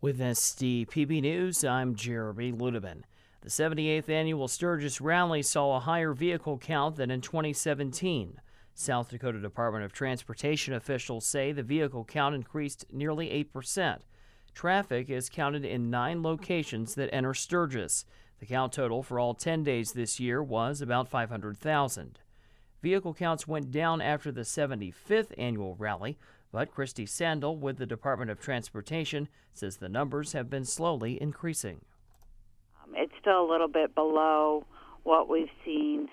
With SDPB News, I'm Jeremy Ludeman. The 78th Annual Sturgis Rally saw a higher vehicle count than in 2017. South Dakota Department of Transportation officials say the vehicle count increased nearly 8%. Traffic is counted in 9 locations that enter Sturgis. The count total for all 10 days this year was about 500,000. Vehicle counts went down after the 75th annual rally, but Christy Sandel with the Department of Transportation says the numbers have been slowly increasing. It's still a little bit below what we've seen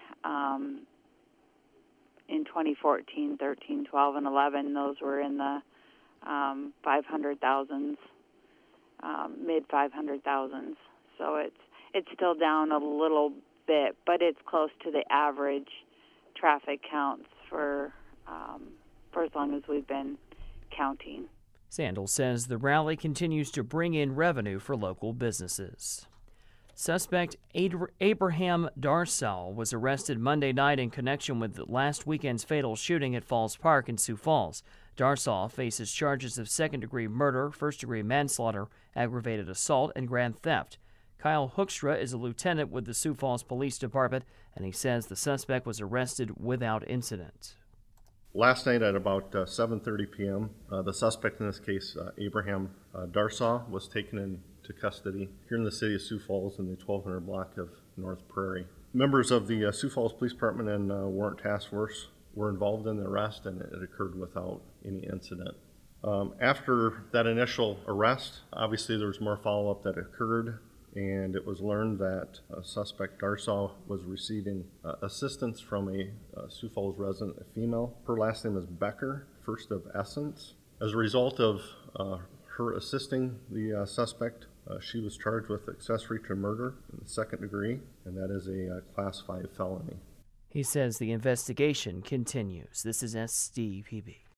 in 2014, 13, 12, and 11. Those were in the 500,000s, mid 500,000s. So it's still down a little bit, but it's close to the average traffic counts for as long as we've been counting. Sandel says the rally continues to bring in revenue for local businesses. Suspect Abraham Darsal was arrested Monday night in connection with last weekend's fatal shooting at Falls Park in Sioux Falls. Darsal faces charges of second-degree murder, first-degree manslaughter, aggravated assault, and grand theft. Kyle Hookstra is a lieutenant with the Sioux Falls Police Department, and he says the suspect was arrested without incident. Last night at about 7:30 p.m., the suspect in this case, Abraham Darsal, was taken into custody here in the city of Sioux Falls in the 1200 block of North Prairie. Members of the Sioux Falls Police Department and Warrant Task Force were involved in the arrest, and it occurred without any incident. After that initial arrest, obviously there was more follow-up that occurred, and it was learned that suspect Darsal was receiving assistance from a Sioux Falls resident, a female. Her last name is Becker, first of Essence. As a result of her assisting the suspect, she was charged with accessory to murder in the second degree, and that is a Class 5 felony. He says the investigation continues. This is SDPB.